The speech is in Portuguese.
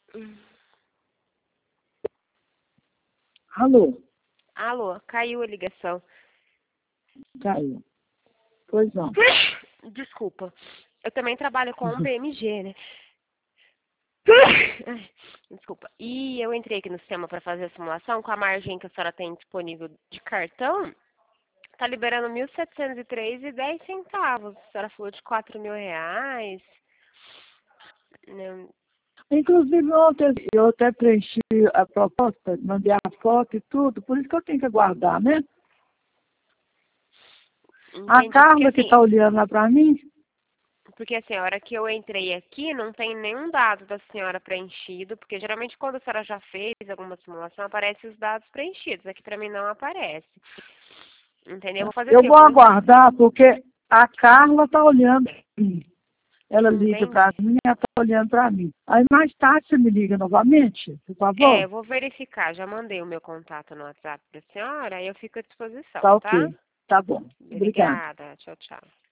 Hum. Alô? Alô, caiu a ligação. Caiu. Pois não. Desculpa. Eu também trabalho com um BMG, né? Ai, desculpa. E eu entrei aqui no sistema para fazer a simulação com a margem que a senhora tem disponível de cartão. Tá liberando 1.703,10. A senhora falou de R$ 4.000. Não, Inclusive, ontem eu até preenchi a proposta, mandei a foto e tudo, por isso que eu tenho que aguardar, né? A entendi. Carla que está olhando lá para mim, Porque assim, a hora que eu entrei aqui, não tem nenhum dado da senhora preenchido, porque geralmente quando a senhora já fez alguma simulação, aparece os dados preenchidos. Aqui pra mim não aparece. Entendeu? Vou fazer eu assim, eu vou vou... aguardar, porque a Carla está olhando para mim. Ela liga para Entendi. mim, ela está olhando para mim. Aí mais tarde você me liga novamente, por É, favor? eu vou verificar. Já mandei o meu contato no WhatsApp da senhora, aí eu fico à disposição, Tá tá? ok. Tá bom. Obrigada. Obrigada. Tchau, tchau.